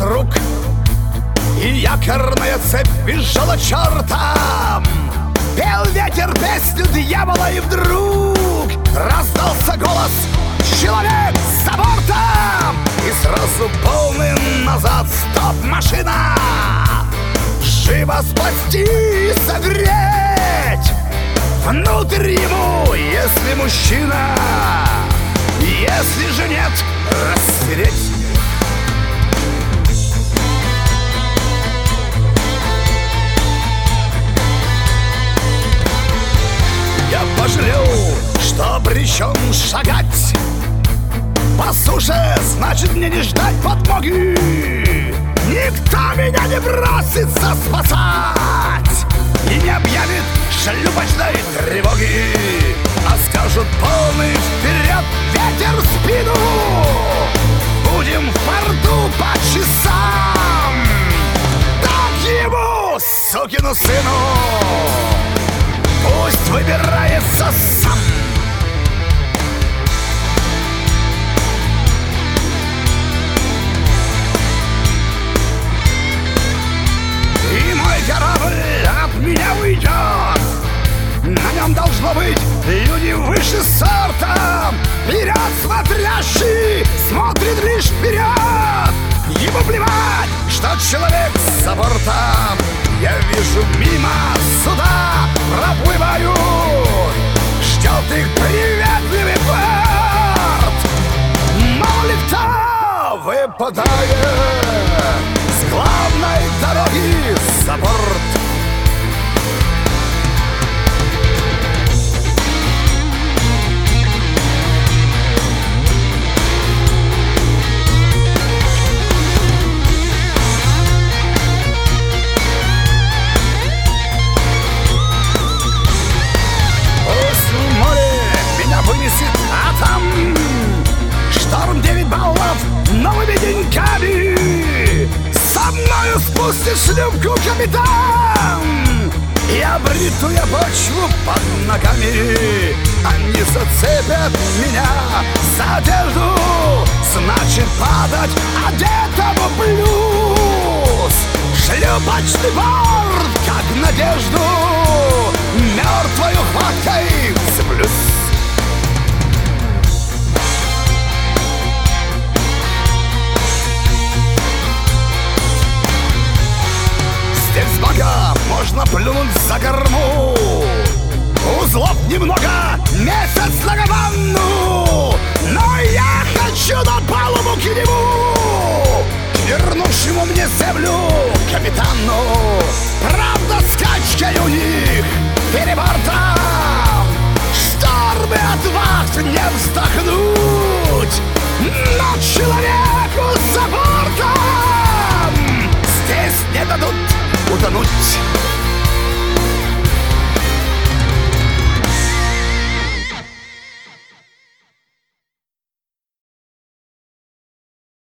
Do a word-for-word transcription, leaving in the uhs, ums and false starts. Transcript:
вокруг, и якорная цепь визжала чертом. Пел ветер песню дьявола, и вдруг раздался голос: «Человек за бортом!» И сразу полный назад: «Стоп, машина! Живо спасти и согреть! Внутрь ему, если мужчина, если же нет, растереть!» Я пожалел, что обречен шагать по суше, значит мне не ждать подмоги. Никто меня не бросится спасать и не объявит шлюпочной тревоги, а скажут: полный вперед, ветер в спину, будем в порту по часам. Так ему, сукину сыну, пусть выбирается сам. И мой корабль от меня уйдет. На нем должно быть люди выше сорта. Вперед смотрящий смотрит лишь вперед. Ему плевать, что человек за бортом. Я вижу мимо суда проплывают, ждет их приветливый порт. Мало ли кто выпадает с главной дороги за борт. Вынесет, а там шторм девять баллов новыми деньками. Со мною спустит шлюпку капитан, и обрету я почву под ногами. Они зацепят меня за одежду, значит падать одетому плюс. Шлюпочный борт, как надежду, мертвою хваткой вцеплюсь. Здесь бога можно плюнуть за корму, узлов немного, месяц на гаванну. Но я хочу на палубу к нему, вернувшему мне землю капитану. Правда, скачкой у них перебортом, штормы от вахт не вздохнуть, но человеку за борт